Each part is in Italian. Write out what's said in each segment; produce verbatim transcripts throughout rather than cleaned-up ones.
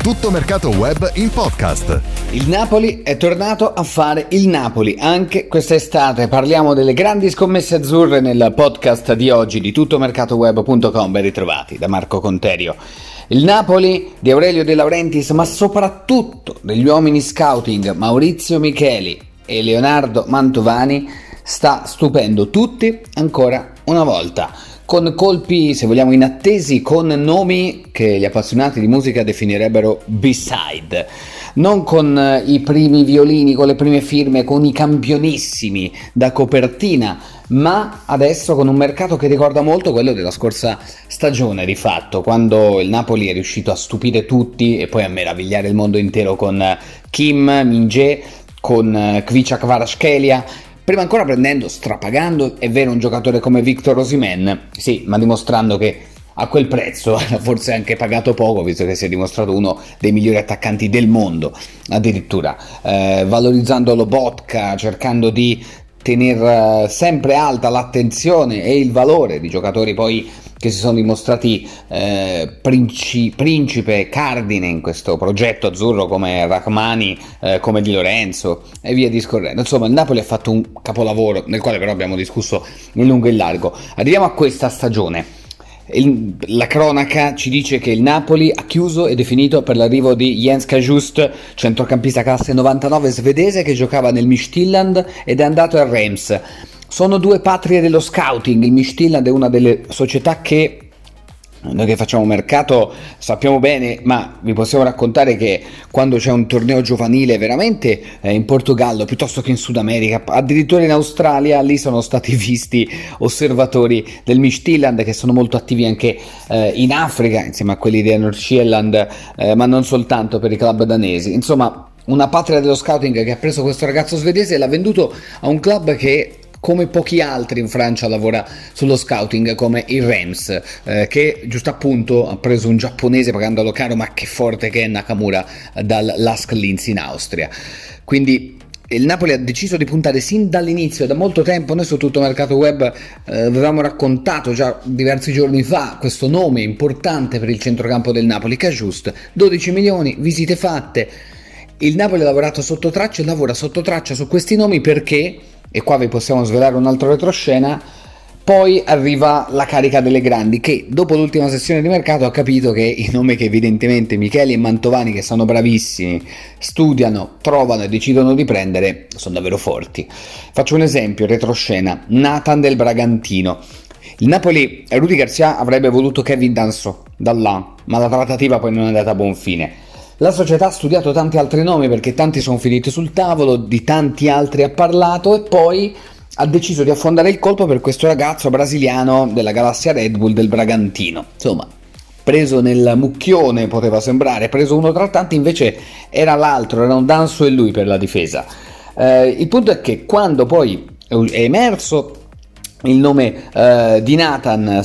Tutto Mercato Web in podcast. Il Napoli è tornato a fare il Napoli anche quest'estate. Parliamo delle grandi scommesse azzurre nel podcast di oggi di tuttomercatoweb punto com. Ben ritrovati da Marco Conterio. Il Napoli di Aurelio De Laurentiis, ma soprattutto degli uomini scouting Maurizio Micheli e Leonardo Mantovani, sta stupendo tutti ancora una volta, con colpi, se vogliamo, inattesi, con nomi che gli appassionati di musica definirebbero B-side, non con i primi violini, con le prime firme, con i campionissimi da copertina, ma adesso con un mercato che ricorda molto quello della scorsa stagione, di fatto, quando il Napoli è riuscito a stupire tutti e poi a meravigliare il mondo intero con Kim Min-jae, con Kvicha Kvaratskhelia, prima ancora prendendo, strapagando, è vero, un giocatore come Victor Osimhen, sì, ma dimostrando che a quel prezzo forse anche pagato poco, visto che si è dimostrato uno dei migliori attaccanti del mondo, addirittura, eh, valorizzando Lobotka, cercando di tenere sempre alta l'attenzione e il valore di giocatori poi che si sono dimostrati eh, princi- principe cardine in questo progetto azzurro, come Rachmani, eh, come Di Lorenzo e via discorrendo. Insomma, il Napoli ha fatto un capolavoro nel quale però abbiamo discusso in lungo e in largo. Arriviamo a questa stagione. Il, la cronaca ci dice che il Napoli ha chiuso ed è finito per l'arrivo di Jens Kajust, centrocampista classe novantanove svedese che giocava nel Midtjylland ed è andato al Reims. Sono due patrie dello scouting. Il Midtjylland è una delle società che noi che facciamo mercato sappiamo bene, ma vi possiamo raccontare che quando c'è un torneo giovanile veramente eh, in Portogallo piuttosto che in Sud America, addirittura in Australia, lì sono stati visti osservatori del Midtjylland che sono molto attivi anche eh, in Africa insieme a quelli del Nordsjælland, eh, ma non soltanto per i club danesi. Insomma, una patria dello scouting che ha preso questo ragazzo svedese e l'ha venduto a un club che come pochi altri in Francia lavora sullo scouting, come il Reims, eh, che giusto appunto ha preso un giapponese pagandolo caro, ma che forte che è Nakamura, dal Lask Linz in Austria. Quindi il Napoli ha deciso di puntare sin dall'inizio, da molto tempo. Noi su Tutto Mercato Web eh, avevamo raccontato già diversi giorni fa questo nome importante per il centrocampo del Napoli, Kajust, dodici milioni, visite fatte. Il Napoli ha lavorato sotto traccia e lavora sotto traccia su questi nomi perché, e qua vi possiamo svelare un altro retroscena, poi arriva la carica delle grandi, che dopo l'ultima sessione di mercato ha capito che i nomi che evidentemente Micheli e Mantovani, che sono bravissimi, studiano, trovano e decidono di prendere, sono davvero forti. Faccio un esempio, retroscena, Nathan del Bragantino. Il Napoli, Rudy Garcia avrebbe voluto Kevin Danso dall'A, ma la trattativa poi non è andata a buon fine. La società ha studiato tanti altri nomi perché tanti sono finiti sul tavolo, di tanti altri ha parlato e poi ha deciso di affondare il colpo per questo ragazzo brasiliano della galassia Red Bull del Bragantino. Insomma, preso nel mucchione poteva sembrare, preso uno tra tanti, invece era l'altro, erano Danso e lui per la difesa. Eh, il punto è che quando poi è emerso il nome eh, di Nathan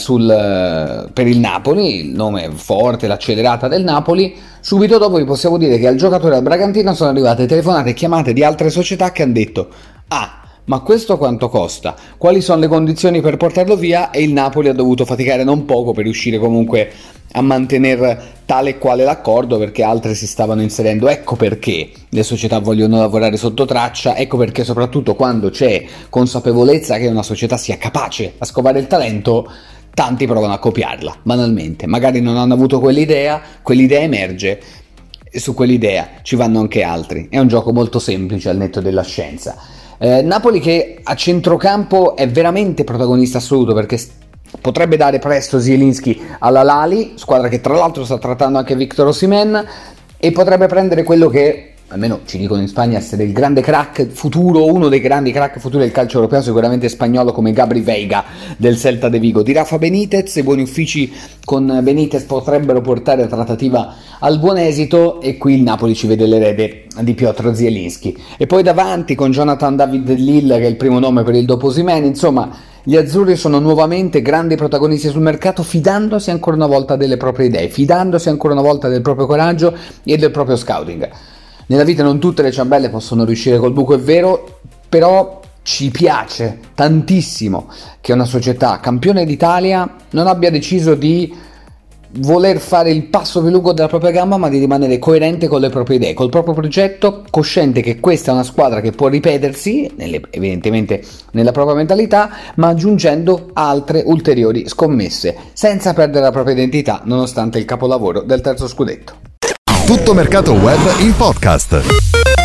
sul, per il Napoli, il nome forte, l'accelerata del Napoli, subito dopo vi possiamo dire che al giocatore al Bragantino sono arrivate telefonate e chiamate di altre società che hanno detto: ah, ma questo quanto costa? Quali sono le condizioni per portarlo via? E il Napoli ha dovuto faticare non poco per riuscire comunque a mantenere tale e quale l'accordo, perché altre si stavano inserendo. Ecco perché le società vogliono lavorare sotto traccia, ecco perché soprattutto quando c'è consapevolezza che una società sia capace a scovare il talento, tanti provano a copiarla, banalmente. Magari non hanno avuto quell'idea, quell'idea emerge e su quell'idea ci vanno anche altri. È un gioco molto semplice al netto della scienza. Eh, Napoli che a centrocampo è veramente protagonista assoluto, perché potrebbe dare presto Zielinski alla Lali, squadra che tra l'altro sta trattando anche Victor Osimhen, e potrebbe prendere quello che almeno ci dicono in Spagna essere il grande crack futuro, uno dei grandi crack futuri del calcio europeo, sicuramente spagnolo, come Gabri Veiga del Celta de Vigo. Di Rafa Benitez, i buoni uffici con Benitez potrebbero portare la trattativa al buon esito, e qui il Napoli ci vede l'erede di Piotr Zielinski. E poi davanti con Jonathan David Lille, che è il primo nome per il dopo Osimhen. Insomma, gli azzurri sono nuovamente grandi protagonisti sul mercato, fidandosi ancora una volta delle proprie idee, fidandosi ancora una volta del proprio coraggio e del proprio scouting. Nella vita non tutte le ciambelle possono riuscire col buco, è vero, però ci piace tantissimo che una società campione d'Italia non abbia deciso di voler fare il passo più lungo della propria gamba, ma di rimanere coerente con le proprie idee, col proprio progetto, cosciente che questa è una squadra che può ripetersi, nelle, evidentemente nella propria mentalità, ma aggiungendo altre ulteriori scommesse, senza perdere la propria identità, nonostante il capolavoro del terzo scudetto. Tutto Mercato Web in podcast.